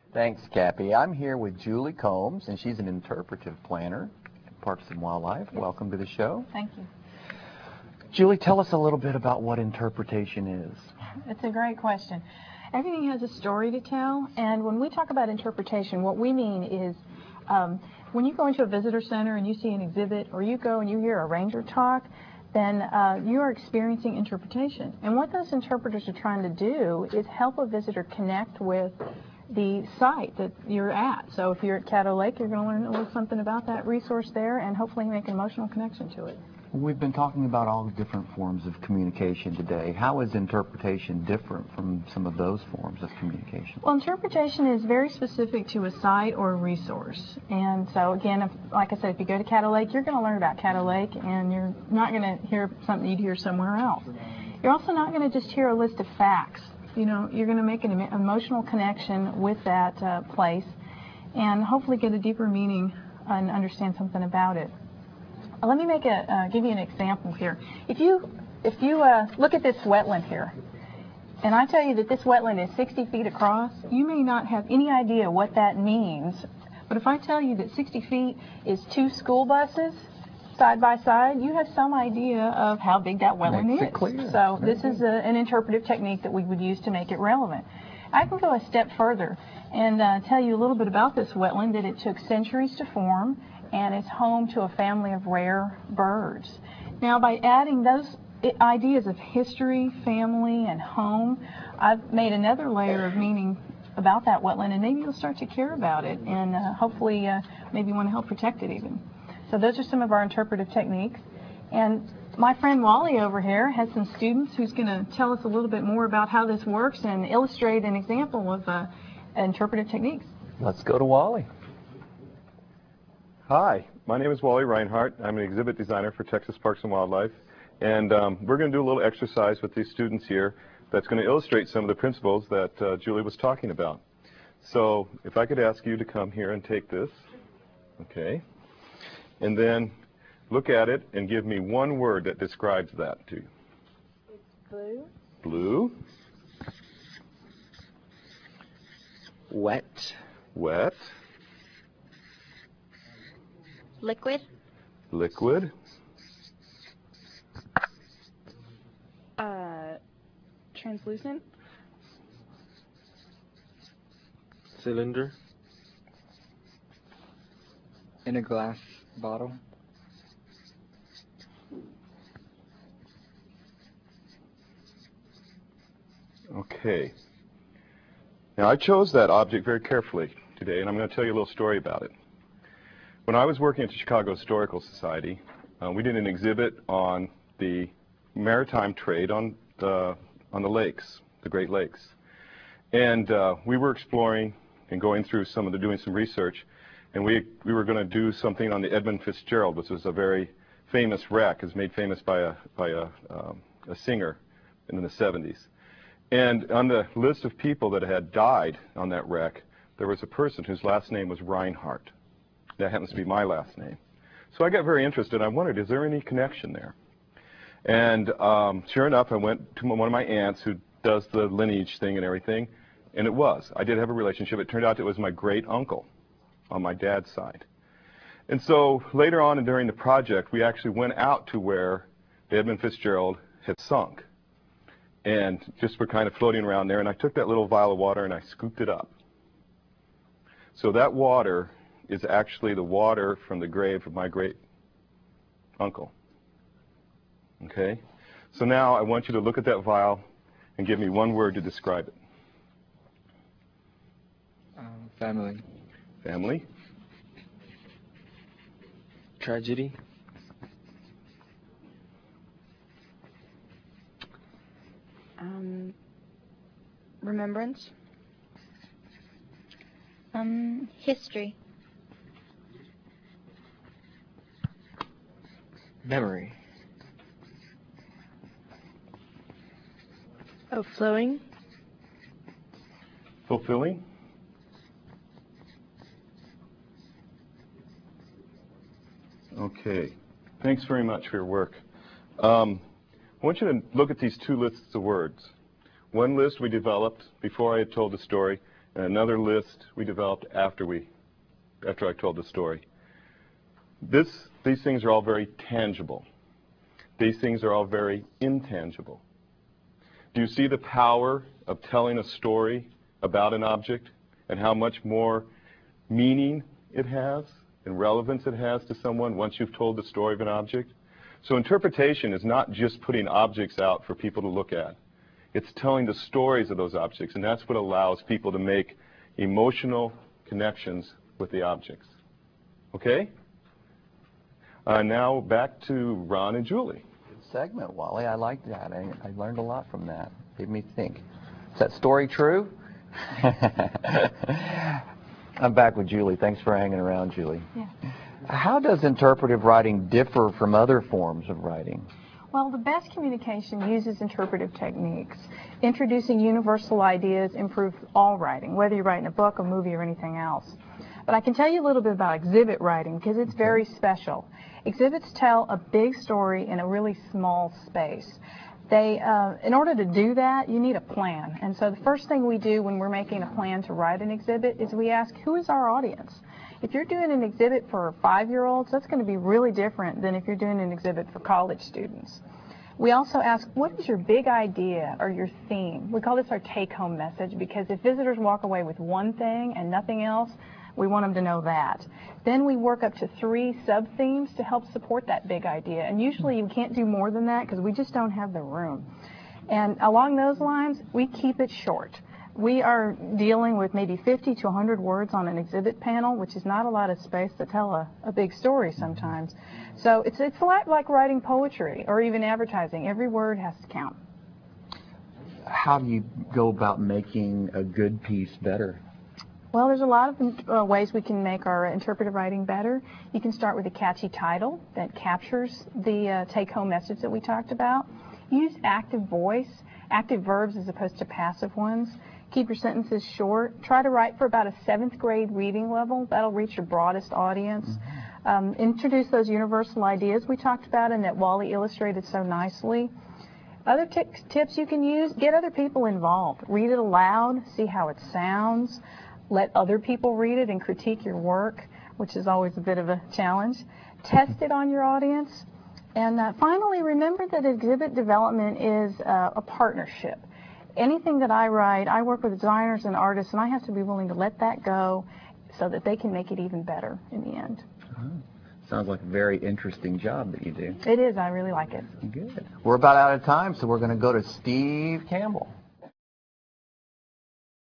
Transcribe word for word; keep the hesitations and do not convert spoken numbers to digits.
Thanks, Cappy. I'm here with Julie Combs, and she's an interpretive planner at Parks and Wildlife. Welcome to the show. Thank you. Julie, tell us a little bit about what interpretation is. It's a great question. Everything has a story to tell, and when we talk about interpretation, what we mean is um, when you go into a visitor center and you see an exhibit, or you go and you hear a ranger talk, then uh, you are experiencing interpretation. And what those interpreters are trying to do is help a visitor connect with the site that you're at. So if you're at Caddo Lake, you're going to learn a little something about that resource there and hopefully make an emotional connection to it. We've been talking about all the different forms of communication today. How is interpretation different from some of those forms of communication? Well, interpretation is very specific to a site or a resource. And so, again, if, like I said, if you go to Caddo Lake, you're going to learn about Caddo Lake, and you're not going to hear something you'd hear somewhere else. You're also not going to just hear a list of facts. You know, you're going to make an emotional connection with that uh, place and hopefully get a deeper meaning and understand something about it. Let me make a, uh, give you an example here. If you, if you uh, look at this wetland here, and I tell you that this wetland is sixty feet across, you may not have any idea what that means. But if I tell you that sixty feet is two school buses side by side, you have some idea of how big that wetland Makes is. it clear. So this is a, an interpretive technique that we would use to make it relevant. I can go a step further and uh, tell you a little bit about this wetland, that it took centuries to form, and it's home to a family of rare birds. Now, by adding those ideas of history, family, and home, I've made another layer of meaning about that wetland, and maybe you'll start to care about it, and uh, hopefully uh, maybe want to help protect it even. So those are some of our interpretive techniques. And my friend Wally over here has some students who's going to tell us a little bit more about how this works and illustrate an example of uh, interpretive techniques. Let's go to Wally. Hi, my name is Wally Reinhardt. I'm an exhibit designer for Texas Parks and Wildlife, and um, we're going to do a little exercise with these students here that's going to illustrate some of the principles that uh, Julie was talking about. So if I could ask you to come here and take this, okay, and then look at it and give me one word that describes that to you. It's blue. Blue. Wet. Wet. Liquid. Liquid. Uh, translucent. Cylinder. In a glass bottle. Okay. Now I chose that object very carefully today, and I'm going to tell you a little story about it. When I was working at the Chicago Historical Society, uh, we did an exhibit on the maritime trade on the, on the lakes, the Great Lakes. And uh, we were exploring and going through some of the, doing some research, and we, we were going to do something on the Edmund Fitzgerald, which was a very famous wreck. It was made famous by a, by a, um, a singer in the seventies. And on the list of people that had died on that wreck, there was a person whose last name was Reinhardt. That happens to be my last name. So I got very interested. I wondered, is there any connection there? And um, sure enough, I went to one of my aunts who does the lineage thing and everything, and it was. I did have a relationship. It turned out it was my great uncle on my dad's side. And so later on and during the project, we actually went out to where the Edmund Fitzgerald had sunk. And just were kind of floating around there, and I took that little vial of water and I scooped it up. So that water is actually the water from the grave of my great uncle. Okay? So now I want you to look at that vial and give me one word to describe it. Um, family. Family. Tragedy. Um, remembrance. Um, history. Memory. Oh, flowing. Fulfilling. Okay. Thanks very much for your work. Um, I want you to look at these two lists of words. One list we developed before I had told the story, and another list we developed after we, after I told the story. This, these things are all very tangible. These things are all very intangible. Do you see the power of telling a story about an object and how much more meaning it has and relevance it has to someone once you've told the story of an object? So interpretation is not just putting objects out for people to look at. It's telling the stories of those objects, and that's what allows people to make emotional connections with the objects. Okay? Uh, now back to Ron and Julie. Good segment, Wally. I like that. I, I learned a lot from that. Made me think. Is that story true? I'm back with Julie. Thanks for hanging around, Julie. Yeah. How does interpretive writing differ from other forms of writing? Well, the best communication uses interpretive techniques. Introducing universal ideas improves all writing, whether you're writing a book, a movie, or anything else. But I can tell you a little bit about exhibit writing because it's very special. Exhibits tell a big story in a really small space. They, uh, in order to do that, you need a plan. And so the first thing we do when we're making a plan to write an exhibit is we ask, who is our audience? If you're doing an exhibit for five-year-olds, that's going to be really different than if you're doing an exhibit for college students. We also ask, what is your big idea or your theme? We call this our take-home message because if visitors walk away with one thing and nothing else, we want them to know that. Then we work up to three sub-themes to help support that big idea. And usually you can't do more than that because we just don't have the room. And along those lines, we keep it short. We are dealing with maybe fifty to one hundred words on an exhibit panel, which is not a lot of space to tell a, a big story sometimes. So it's, it's a lot like writing poetry or even advertising. Every word has to count. How do you go about making a good piece better? Well, there's a lot of uh, ways we can make our interpretive writing better. You can start with a catchy title that captures the uh, take-home message that we talked about. Use active voice, active verbs as opposed to passive ones. Keep your sentences short. Try to write for about a seventh grade reading level. That'll reach your broadest audience. Mm-hmm. um, introduce those universal ideas we talked about and that Wally illustrated so nicely. Other t tips you can use, get other people involved. Read it aloud, see how it sounds. Let other people read it and critique your work, which is always a bit of a challenge. Test it on your audience. And uh, finally, remember that exhibit development is uh, a partnership. Anything that I write, I work with designers and artists, and I have to be willing to let that go so that they can make it even better in the end. Oh, sounds like a very interesting job that you do. It is. I really like it. Good. We're about out of time, so we're going to go to Steve Campbell.